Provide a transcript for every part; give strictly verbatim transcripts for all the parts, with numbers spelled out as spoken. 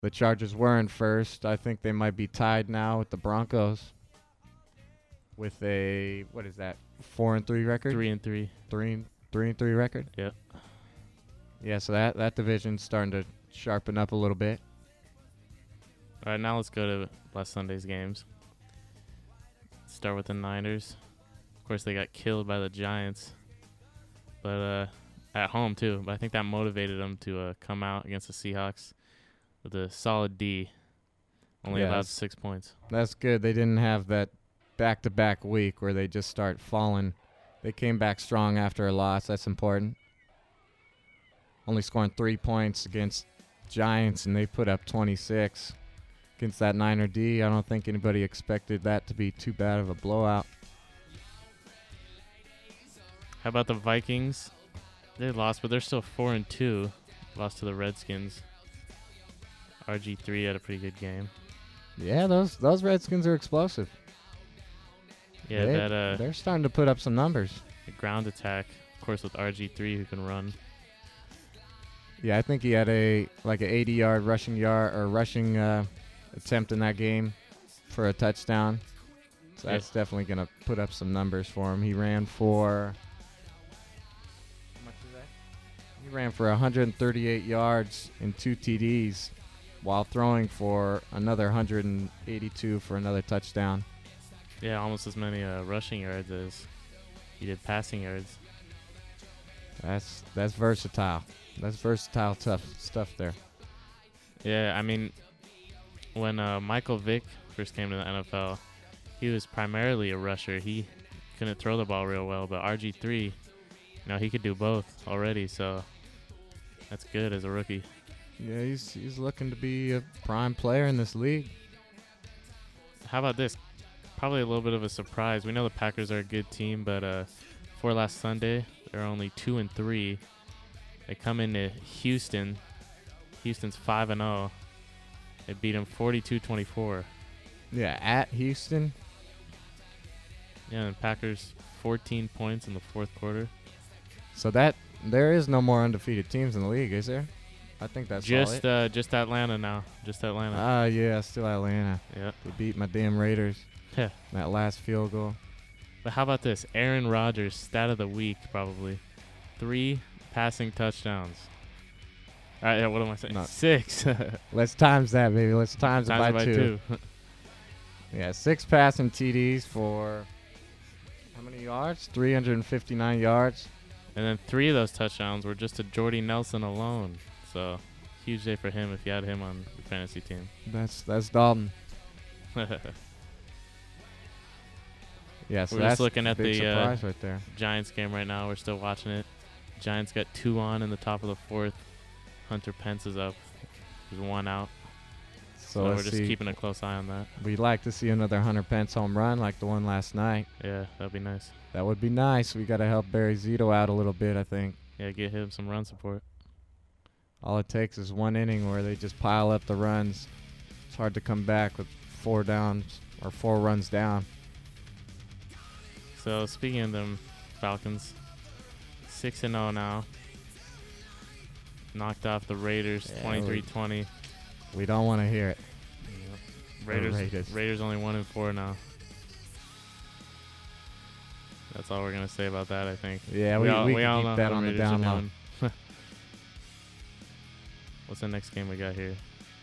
The Chargers were in first. I think they might be tied now with the Broncos with a, what is that, four and three record? Three and three. Three and three and three record? Yep. Yeah, so that, that division's starting to sharpen up a little bit. All right, now let's go to last Sunday's games. Start with the Niners. Of course, they got killed by the Giants, but uh, at home too. But I think that motivated them to uh, come out against the Seahawks with a solid D. Only Yeah, allowed that's- six points. That's good. They didn't have that back-to-back week where they just start falling. They came back strong after a loss. That's important. Only scoring three points against Giants, and they put up twenty-six against that Niner D. I don't think anybody expected that to be too bad of a blowout. How about the Vikings? They lost, but they're still four and two. Lost to the Redskins. R G three had a pretty good game. Yeah, those those Redskins are explosive. Yeah, they, that uh, they're starting to put up some numbers. the ground attack, of course, with R G three who can run. Yeah, I think he had a like an eighty-yard rushing yard or rushing uh, attempt in that game for a touchdown. So Yeah. that's definitely gonna put up some numbers for him. He ran for how much is that? He ran for one hundred thirty-eight yards and two T Ds, while throwing for another one hundred eighty-two for another touchdown. Yeah, almost as many uh, rushing yards as he did passing yards. That's that's versatile. That's versatile tough stuff there. Yeah, I mean, when uh, Michael Vick first came to the N F L, he was primarily a rusher. He couldn't throw the ball real well, but R G three, you know, he could do both already, so that's good as a rookie. Yeah, he's he's looking to be a prime player in this league. How about this? Probably a little bit of a surprise. We know the Packers are a good team, but uh, for last Sunday, they're only two and three. They come into Houston. Houston's five and zero. They beat them forty-two twenty-four. Yeah, at Houston. Yeah, and Packers fourteen points in the fourth quarter. So that there is no more undefeated teams in the league, is there? I think that's Just all it. uh, just Atlanta now. Just Atlanta. Ah, yeah, still Atlanta. yeah. We beat my damn Raiders. Yeah. That last field goal. But how about this? Aaron Rodgers, stat of the week, probably. Three passing touchdowns. All right, yeah, what am I saying? No. Six. Let's times that, baby. Let's times, Times it by, two. Yeah, six passing T Ds for how many yards? three hundred fifty-nine yards. And then three of those touchdowns were just to Jordy Nelson alone. So, huge day for him if you had him on your fantasy team. That's that's Dalton. Yeah, so We're that's just looking at big the uh, surprise right there. Giants game right now. We're still watching it. Giants got two on in the top of the fourth. Hunter Pence is up. There's one out. So, So, we're let's just see. keeping a close eye on that. We'd like to see another Hunter Pence home run like the one last night. Yeah, that'd be nice. That would be nice. We got to help Barry Zito out a little bit, I think. Yeah, get him some run support. All it takes is one inning where they just pile up the runs. It's hard to come back with four downs or four runs down. So, speaking of them Falcons, six and oh now. Knocked off the Raiders Yeah, twenty-three twenty. We don't want to hear it. Raiders, Raiders. Raiders only one and four now. That's all we're gonna say about that, I think. Yeah, we, all, we, we can all keep know that how on the Raiders are down low. doing. What's the next game we got here?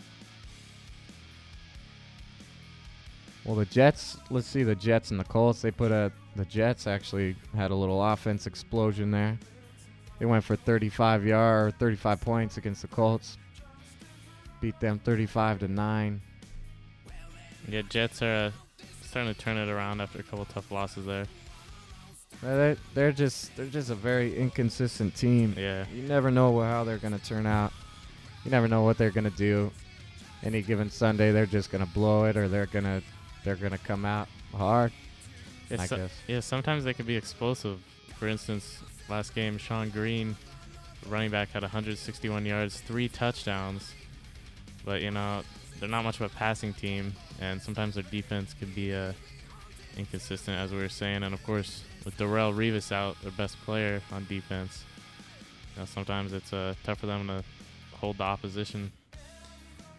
Well, the Jets, let's see the Jets and the Colts. They put a, the Jets actually had a little offense explosion there. They went for thirty-five yard or thirty-five points against the Colts. Beat them thirty-five to nine. Yeah, Jets are uh, starting to turn it around after a couple tough losses there. They're, they're just they're just a very inconsistent team. Yeah. You never know how they're going to turn out. You never know what they're going to do. Any given Sunday, they're just going to blow it, or they're going to they're going to come out hard. Yeah, I so- guess. yeah, sometimes they can be explosive. For instance, last game, Sean Green, the running back, had one hundred sixty-one yards, three touchdowns. But, you know, they're not much of a passing team, and sometimes their defense can be uh, inconsistent, as we were saying. And, of course, with Darrelle Revis out, their best player on defense, you know, sometimes it's uh, tough for them to hold the opposition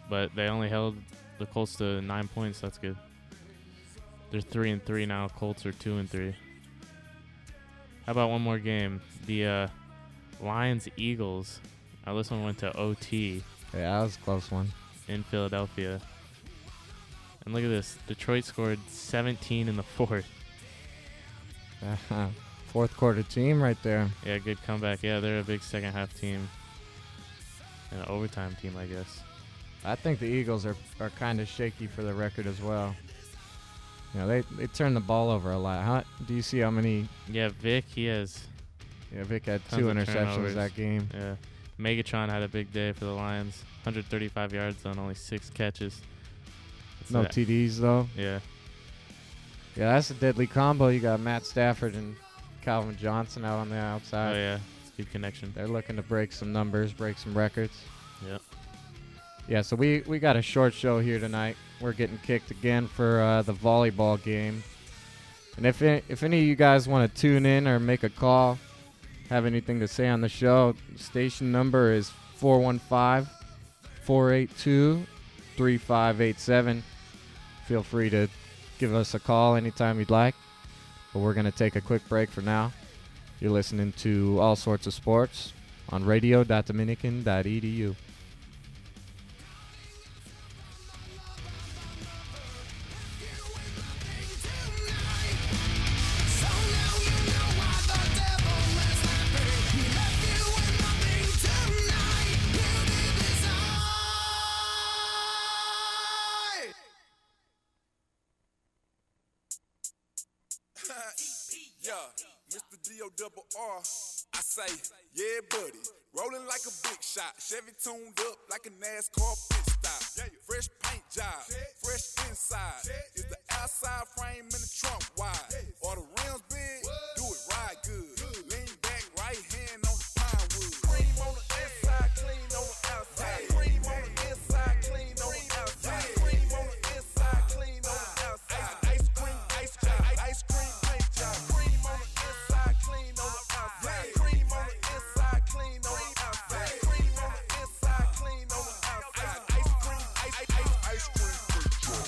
but they only held the Colts to nine points. That's good. They're three and three now. Colts are two and three. How about one more game? The uh, Lions Eagles. Now this one went to O T. Yeah, that was a close one. In Philadelphia. And look at this. Detroit scored seventeen in the fourth. Uh, fourth quarter team right there. Yeah, good comeback. Yeah, they're a big second half team. And an overtime team, I guess. I think the Eagles are, are kind of shaky for the record as well. You know, they, they turn the ball over a lot. How, do you see how many? Yeah, Vic, he has. Yeah, Vic had Tons two of interceptions turnovers. that game. Yeah. Megatron had a big day for the Lions. one hundred thirty-five yards on only six catches. That's No that. T Ds, though. Yeah. Yeah, that's a deadly combo. You got Matt Stafford and Calvin Johnson out on the outside. Oh, yeah. It's a good connection. They're looking to break some numbers, break some records. Yep. Yeah, so we, we got a short show here tonight. We're getting kicked again for uh, the volleyball game. And if it, if any of you guys want to tune in or make a call, have anything to say on the show, station number is four one five, four eight two, three five eight seven. Feel free to give us a call anytime you'd like. But we're going to take a quick break for now. You're listening to All Sorts of Sports on radio dot dominican dot e d u. Yeah, Mister D O double R. I say, yeah, buddy. Rolling like a big shot. Chevy tuned up like a NASCAR pit stop. Fresh paint job, fresh inside. Is the outside frame in the trunk wide? Or the rims big? Do it right good. Lean back, right hand on the pine wood. Cream on the inside, clean on the outside. Cream on the inside, clean on the outside. Cream on the inside, clean on the outside. Ice cream, ice cream, ice cream paint job. Cream on the inside, clean on the outside. Cream on the inside, clean on the outside. Cream on the inside, clean on the outside. Ice cream, ice, ice, ice cream paint job.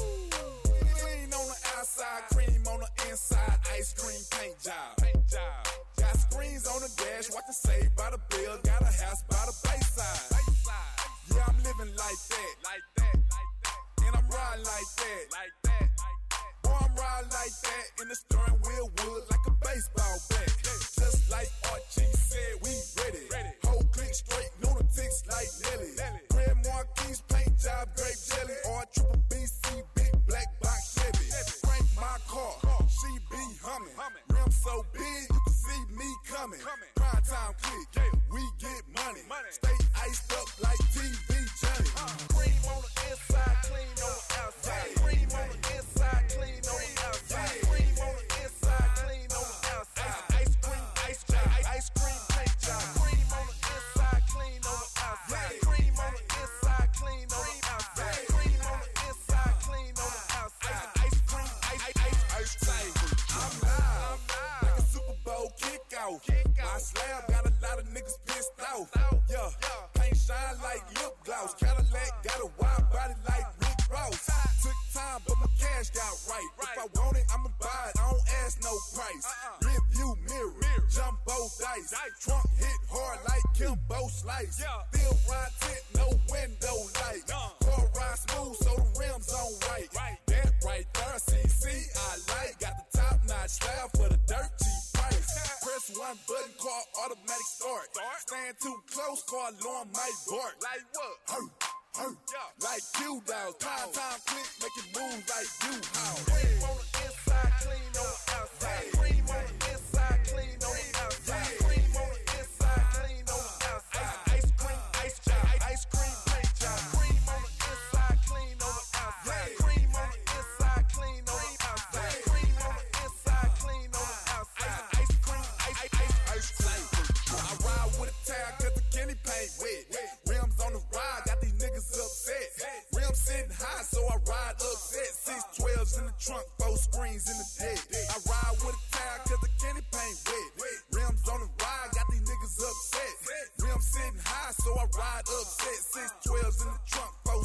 Clean on the outside, cream on the inside. Ice cream paint job. Paint job. Got screens on the dash, watching Saved by the Bell. Got a house by the bayside. Yeah, I'm living like that. Like that. And I'm riding like that. Like that. Boy, I'm riding like that. In the steering wheel wood like a baseball bat. Just like Archie said, we ready. Whole click straight, lunatics like Nelly. Grand Marquis, paint job, grape jelly. Or triple B C, big black box Chevy. Crank my car, she be humming. Rim so big, you can see me coming. Prime time click, we get money. Stay iced up like T V Johnny. Cream on the inside, clean on the outside. Cream on the inside, clean on the outside. Cream on the inside, clean on the outside. Ice cream, ice cream, ice cream paint job. Cream on the inside, clean on the outside. Cream on the inside, clean on the outside. Cream on the inside, clean on the outside. Ice cream, ice, ice, ice cream. I'm live, like a Super Bowl kickoff. My slab got a lot of niggas pissed off. Yeah, paint shine like lip gloss. Cadillac got a wide body like Rick Ross. Took time, but my cash got right. If I want it, I'ma buy it. I don't ask no price. Rear view mirror, jumbo dice. Trunk hit hard like Kimbo Slice. Still ride tent, no window light. Car ride smooth, so the rims on right. That right there, C C I like. Got the top notch slab for the dirt cheap price. Press one button, car automatic start. Stand too close, car alarm might bark. Like what? Hurt, hurt. Like Q dolls. Time, time, click, make it move like you how. Cream on the inside, clean on the outside. Cream on the inside, clean on the outside. Cream on the inside, clean on the outside. Ice cream, ice job, ice cream paint job. Cream on the inside, clean on the outside. Cream on the inside, clean on the outside. Cream on the inside, clean on the outside. Ice cream, ice, ice, ice cream. I ride with a towel cause the candy paint wet. Rims on the ride, got these niggas upset. Rims sitting high, so I ride upset. Six twelves in the trunk, four screens in the deck. I ride with a towel cause the candy paint wet. Rims on the ride, got these niggas upset. Rims sitting high, so I ride upset. Six twelves in the trunk, four screens.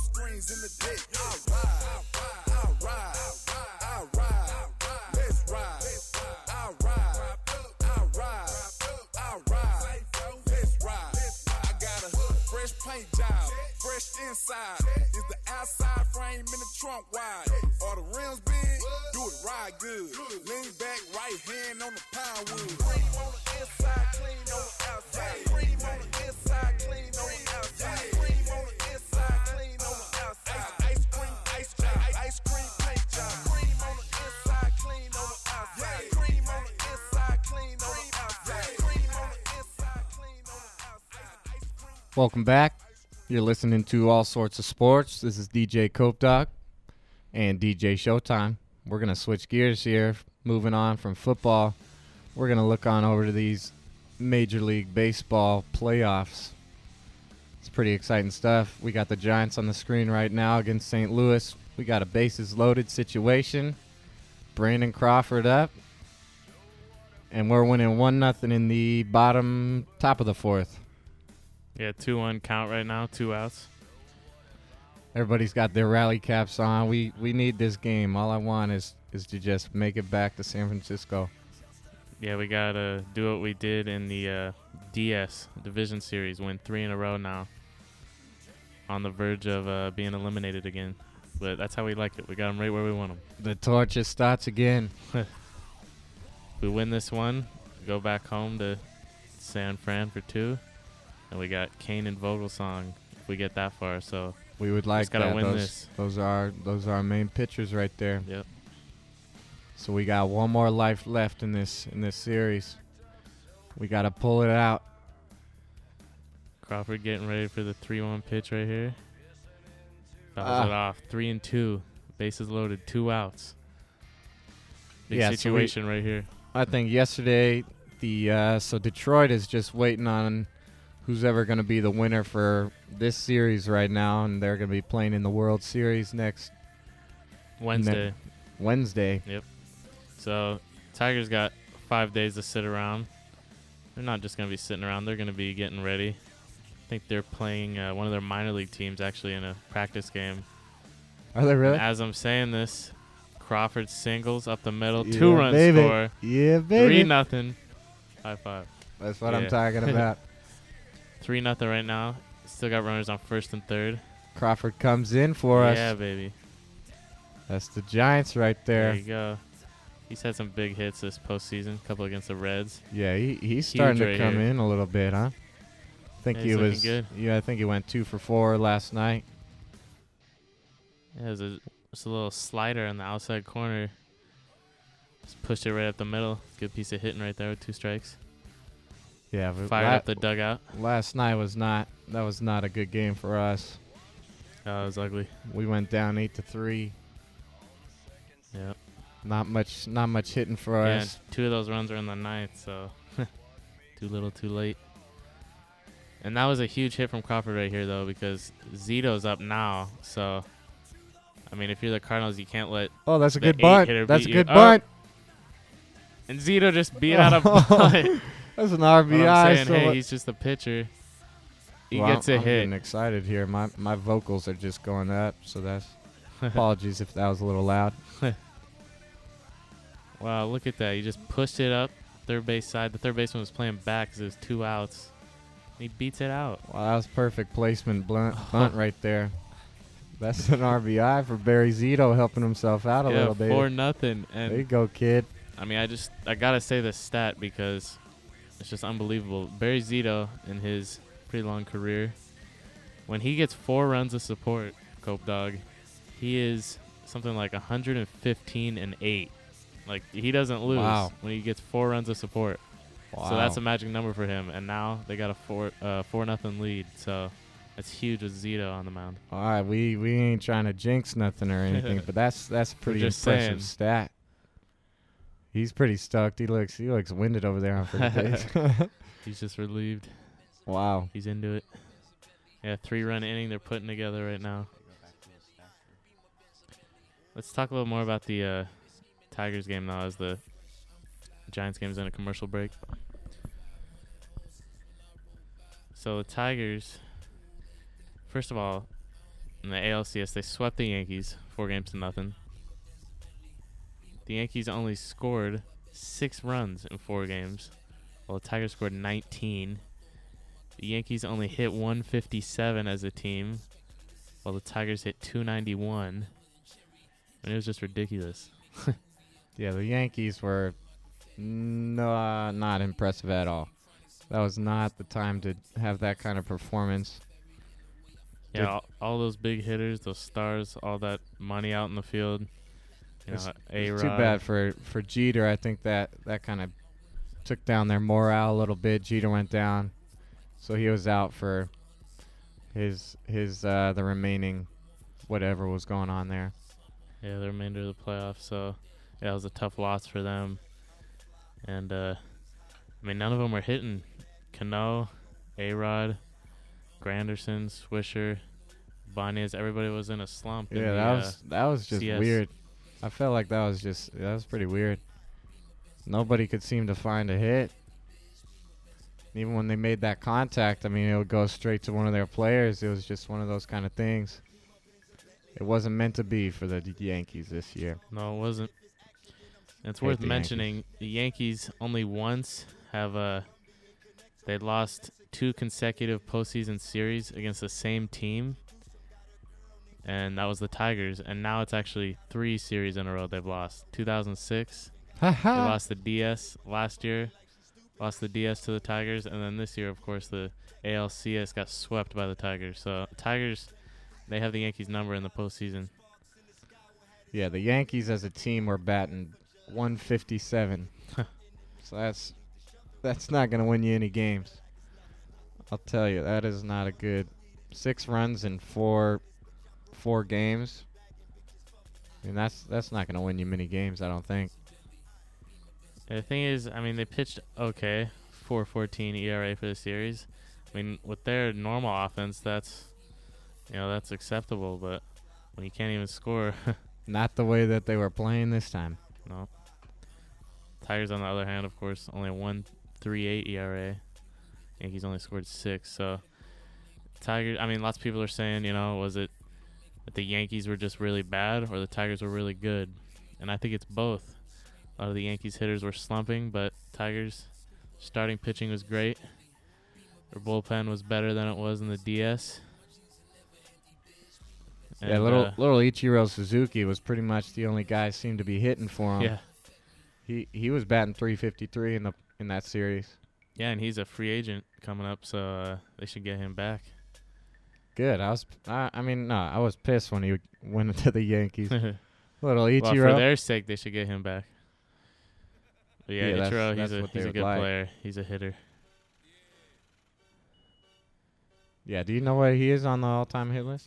G's in the deck. I ride, I ride, I ride. Let's ride. I ride, I ride, I ride. Let's ride. I got a fresh paint job, fresh inside. Is the outside frame in the trunk wide? Are the rims big? Do it ride good. Lean back, right hand on the pound wood. Cream on the inside, clean on the outside. Cream on the inside, clean on the outside. Cream on the inside, clean on the outside. Ice cream, ice cream, ice cream paint job. Cream on the inside, clean on the outside. Cream on the inside, clean on the outside. Cream on the inside, clean on the outside. Welcome back. You're listening to All Sorts of Sports. This is D J Cope Dog and D J Showtime. We're going to switch gears here, moving on from football. We're going to look on over to these Major League Baseball playoffs. It's pretty exciting stuff. We got the Giants on the screen right now against Saint Louis. We got a bases-loaded situation. Brandon Crawford up. And we're winning one nothing in the bottom top of the fourth. Yeah, two one count right now, two outs. Everybody's got their rally caps on. We we need this game. All I want is, is to just make it back to San Francisco. Yeah, we got to do what we did in the uh, D S Division Series, win three in a row now. On the verge of uh, being eliminated again. But that's how we like it. We got them right where we want them. The torch starts again. If we win this one, go back home to San Fran for two. And we got Kane and Vogelsong if we get that far. So We would like just gotta that. win Those, this. those are those are our main pitchers right there. Yep. So we got one more life left in this in this series. We got to pull it out. Crawford getting ready for the three one pitch right here. Fouls Ah. it off. Three and two. Bases loaded. Two outs. Big Yeah, so we- situation right here. I think yesterday the uh, so Detroit is just waiting on who's ever going to be the winner for this series right now, and they're going to be playing in the World Series next Wednesday. Wednesday. So Tigers got five days to sit around. They're not just going to be sitting around. They're going to be getting ready. I think they're playing uh, one of their minor league teams actually in a practice game. Are they really? And as I'm saying this, Crawford singles up the middle. Yeah, Two run baby. score. Yeah, baby. Three nothing. High five. That's what I'm Yeah. talking about. Three nothing right now. Still got runners on first and third. Crawford comes in for Yeah, us. baby. That's the Giants right There there. you go. He's had some big hits this postseason. A couple against the Reds. Yeah, he, he's starting to right come here. in a little bit, huh? I think Yeah, he he's looking was. good. Yeah, I think he went two for four last night. Yeah, there's a, just a little slider in the outside corner. Just pushed it right up the middle. Good piece of hitting right there with two strikes. Yeah, but Fired la- up the dugout. last night was not. That was not a good game for us. Oh, it was ugly. We went down eight to three. Yep. Not much. Not much hitting for Yeah, us. two of those runs are in the ninth, so too little, too late. And that was a huge hit from Crawford right here, though, because Zito's up now. So, I mean, if you're the Cardinals, you can't let. Oh, that's a the good bunt. eight-hitter That's a beat good you. Oh, bunt. And Zito just beat out a bunt. That's an R B I. But I'm saying, so hey, what- he's just a pitcher. He Well, gets I'm, a I'm hit. getting excited here. My my vocals are just going up, so that's apologies if that was a little loud. Wow, look at that. He just pushed it up third base side. The third baseman was playing back because it was two outs. He beats it out. Wow, that was perfect placement blunt, bunt right there. That's an R B I for Barry Zito helping himself out a yeah, little bit. four nothing. There you And go, kid. I mean, I just I gotta say this stat because it's just unbelievable. Barry Zito in his pretty long career, when he gets four runs of support, Cope Dog, he is something like one hundred fifteen and eight. Like he doesn't lose Wow. when he gets four runs of support. Wow. So that's a magic number for him. And now they got a four uh, four nothing lead. So that's huge with Zito on the mound. All right, we, we ain't trying to jinx nothing or anything, but that's that's a pretty just impressive saying. stat. He's pretty stoked. He looks he looks winded over there on first base. He's just relieved. Wow. He's into it. Yeah, three run inning they're putting together right now. Let's talk a little more about the uh, Tigers game now as the Giants game is in a commercial break. So the Tigers, first of all, in the A L C S, they swept the Yankees four games to nothing. The Yankees only scored six runs in four games, while the Tigers scored nineteen. The Yankees only hit one fifty-seven as a team, while the Tigers hit two ninety-one. And it was just ridiculous. Yeah, the Yankees were no, not impressive at all. That was not the time to have that kind of performance. Yeah, all, all those big hitters, those stars, all that money out in the field. You It's, know, it's A-Rod. too bad for, for Jeter. I think that, that kind of took down their morale a little bit. Jeter went down, so he was out for his his uh, the remaining whatever was going on there. Yeah, the remainder of the playoffs. So, yeah, it was a tough loss for them. And, uh, I mean, none of them were hitting. Cano, A-Rod, Granderson, Swisher, Banez, everybody was in a slump. in Yeah, the, that uh, was that was just C S. weird. I felt like that was just that was pretty weird. Nobody could seem to find a hit. Even when they made that contact, I mean, it would go straight to one of their players. It was just one of those kind of things. It wasn't meant to be for the Yankees this year. No, it wasn't. And it's Hate worth the mentioning the Yankees only once have uh, they lost two consecutive postseason series against the same team, and that was the Tigers. And now it's actually three series in a row they've lost. two thousand six, they lost the D S last year, lost the D S to the Tigers, and then this year, of course, the A L C S got swept by the Tigers. So Tigers, they have the Yankees number in the postseason. Yeah, the Yankees as a team were batting one fifty-seven. So that's that's not going to win you any games. I'll tell you, that is not a good six runs in four four games. I mean, that's that's not going to win you many games, I don't think. And the thing is, I mean, they pitched okay, four fourteen E R A for the series. I mean, with their normal offense, that's you know that's acceptable. But when you can't even score, Not the way that they were playing this time. no. Tigers, on the other hand, of course, only one three eight E R A. Yankees only scored six. So Tigers, I mean, lots of people are saying, you know, was it that the Yankees were just really bad or the Tigers were really good? And I think it's both. A lot of the Yankees hitters were slumping, but Tigers starting pitching was great. Their bullpen was better than it was in the D S. yeah, And, little uh, little Ichiro Suzuki was pretty much the only guy seemed to be hitting for him. yeah, He he was batting three fifty-three in the in that series. yeah, and he's a free agent coming up, so uh, they should get him back. Good. I was I, I mean, no, I was pissed when he went to the Yankees. well, Little Ichiro. for their sake, they should get him back. But yeah, Yeah, that's- Ichiro, that's he's a what they he's a would good like. player. He's a hitter. Yeah, do you know what he is on the all-time hit list?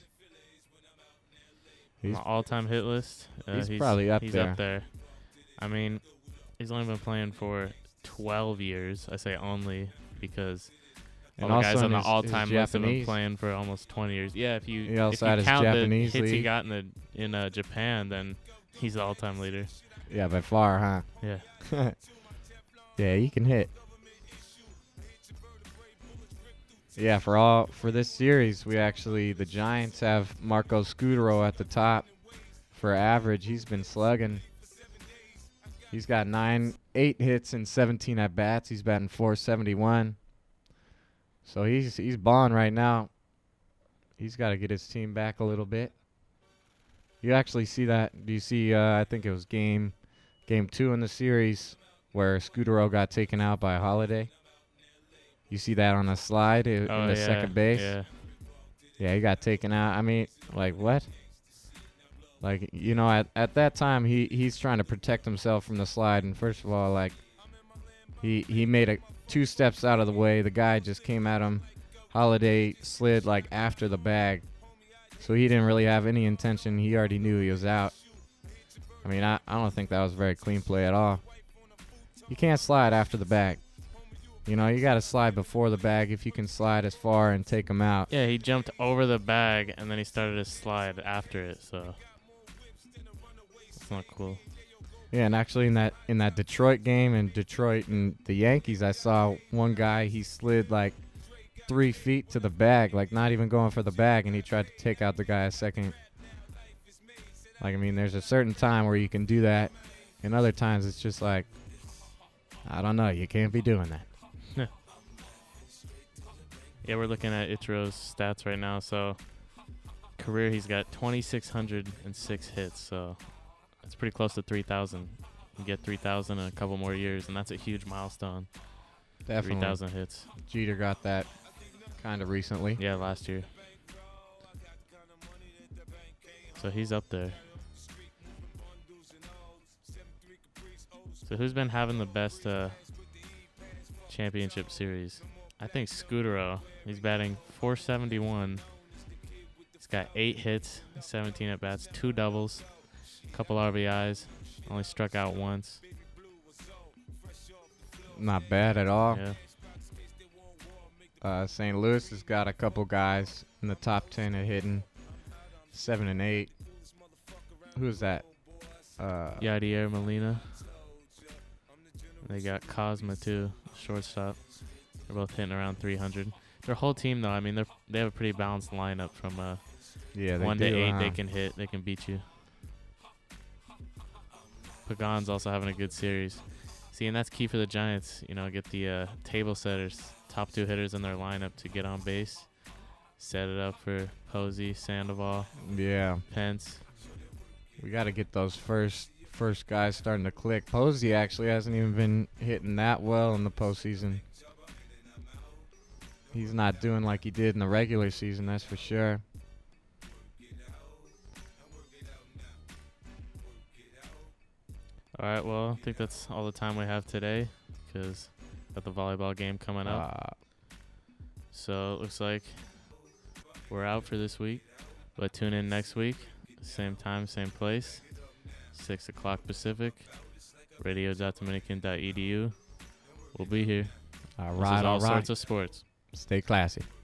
On He's the all-time hit list, uh, he's probably up he's there. up there. I mean, he's only been playing for twelve years. I say only because and all the also guys on in the his- all-time his list have been Japanese. playing for almost twenty years. Yeah, if you He also if you had his count Japanese the hits he league. got in the in uh, Japan, then he's the all-time leader. Yeah, by far, huh? Yeah. Yeah, he can hit. Yeah, for all for this series, we actually the Giants have Marco Scudero at the top for average. He's been slugging. He's got nine, eight hits and seventeen at bats. He's batting four seventy-one. So he's he's balling right now. He's got to get his team back a little bit. You actually see that? Do you see? Uh, I think it was game game two in the series where Scudero got taken out by Holiday. You see that on the slide i- Oh in the yeah. second base? Yeah. Yeah, he got taken out. I mean, like what? Like, you know, at, at that time he, he's trying to protect himself from the slide, and first of all, like he he made a two steps out of the way. The guy just came at him. Holiday slid like after the bag. So he didn't really have any intention. He already knew he was out. I mean, I, I don't think that was very clean play at all. You can't slide after the bag. You know, you got to slide before the bag if you can slide as far and take him out. Yeah, he jumped over the bag and then he started to slide after it, so that's not cool. Yeah, and actually in that in that Detroit game in Detroit and the Yankees, I saw one guy, he slid like three feet to the bag, like not even going for the bag, and he tried to take out the guy a second. Like, I mean, there's a certain time where you can do that, and other times it's just like, I don't know, you can't be doing that. Yeah, we're looking at Ichiro's stats right now. So, career, he's got two thousand six hundred six hits. So, that's pretty close to three thousand. You get three thousand in a couple more years, and that's a huge milestone. Definitely. three thousand hits. Jeter got that kind of recently. Yeah, last year. So, he's up there. So, who's been having the best uh, championship series? I think Scutaro. He's batting four seventy-one. He's got eight hits, seventeen at bats, two doubles, a couple R B Is. Only struck out once. Not bad at all. Yeah. Uh, Saint Louis has got a couple guys in the top ten at hitting, seven and eight. Who's that? Uh, Yadier Molina. They got Cosma too, shortstop. They're both hitting around three hundred. Their whole team, though, I mean, they they have a pretty balanced lineup from uh, yeah, they one do, to eight. huh? They can hit. They can beat you. Pagan's also having a good series. See, and that's key for the Giants. You know, get the uh, table setters, top two hitters in their lineup to get on base. Set it up for Posey, Sandoval, Yeah, Pence. we got to get those first first guys starting to click. Posey actually hasn't even been hitting that well in the postseason. He's not doing like he did in the regular season, that's for sure. All right, well, I think that's all the time we have today because got the volleyball game coming up. Uh, So it looks like we're out for this week. But tune in next week, same time, same place, six o'clock Pacific, radio dot dominican dot e d u. We'll be here. all This right, is all all right. sorts of sports. Stay classy.